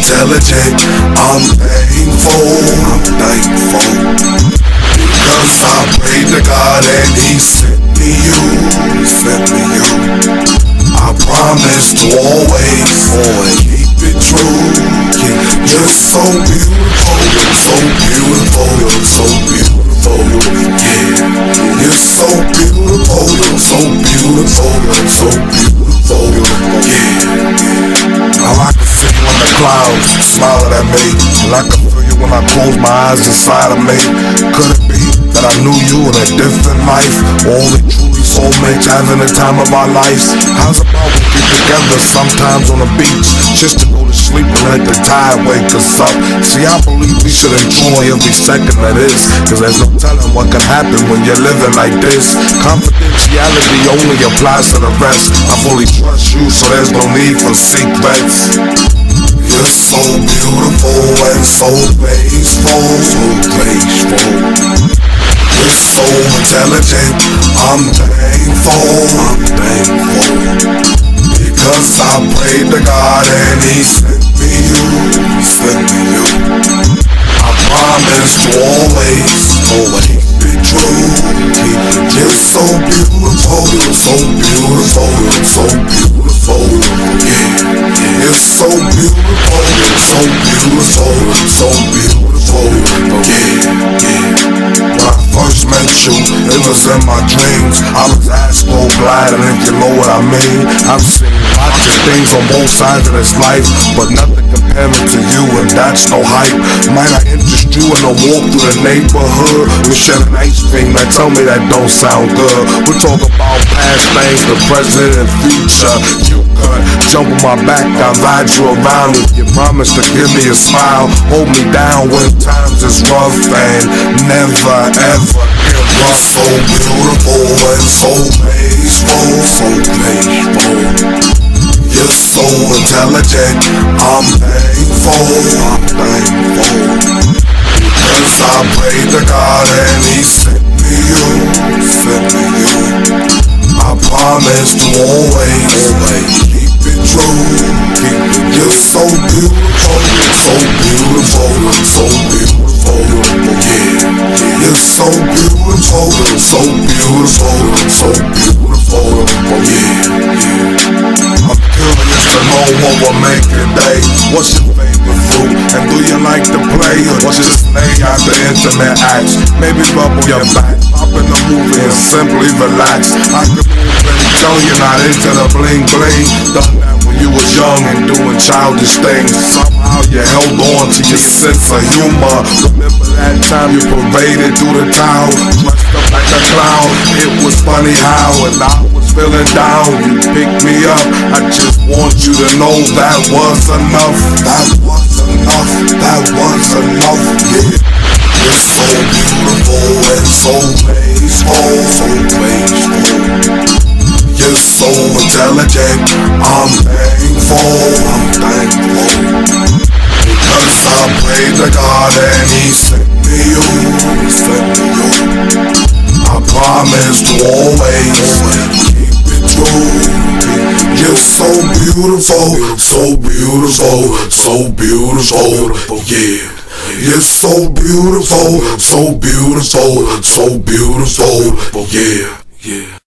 intelligent, I'm thankful. Because I prayed to God and He sent me you. I promise to always keep it true. You're so beautiful, so beautiful, so beautiful, yeah. You're so beautiful, so beautiful, so beautiful, yeah. I like to see you in the clouds, smiling at me. I like to feel you when I close my eyes inside of me. Could it be that I knew you in a different life? Only truly soulmates having the time of our lives. How's about we get together sometimes on the beach, just to go to sleep and let the tide wake us up? See, I believe we should enjoy every second of this, cause there's no telling what can happen when you're living like this. Confidentiality only applies to the rest. I fully trust you, so there's no need for secrets. You're so beautiful and so graceful, so graceful. You're so intelligent, I'm thankful, because I prayed to God and He sent me you, I promise to always keep it true. You're so beautiful, so beautiful, so beautiful, yeah. You're so beautiful, so beautiful, so beautiful, yeah. When I first met you, it was in my dreams. I was Astro gliding, if you know what I mean. I've seen lots of things on both sides of this life, but nothing comparing to you, and that's no hype. Might I interest you in a walk through the neighborhood? We're sharing ice cream, now tell me that don't sound good. We're talking about past things, the present and future. You could jump on my back, I'll ride you around if you promise to give me a smile. Hold me down when times is rough and never ever give up. So beautiful and so graceful, so graceful. You're so intelligent, I'm thankful, because I prayed to God and He sent me you, I promise to always keep it true. You're so beautiful, so beautiful, so beautiful, yeah. You're so beautiful, so beautiful, so beautiful, yeah. I'm curious to know what we'll make today. What's your favorite fruit? And do you like to play, or just lay out the intimate acts? Maybe rub on your back, pop in the movie and simply relax. I can move and tell you're not into the bling bling. Done that when you was young and doing childish things. Somehow you held on to your sense of humor. Remember that time you paraded through the town, dressed up like a clown? It was funny how, and I was feeling down, you picked me up. I just want you to know that was enough. That was enough, that was enough, yeah. You're so beautiful and so graceful, so graceful. You're so intelligent, I'm thankful, because I prayed to God and He sent me you, I promise to always keep it true. You're so beautiful, so beautiful, so beautiful, yeah. You're so beautiful, so beautiful, so beautiful, yeah.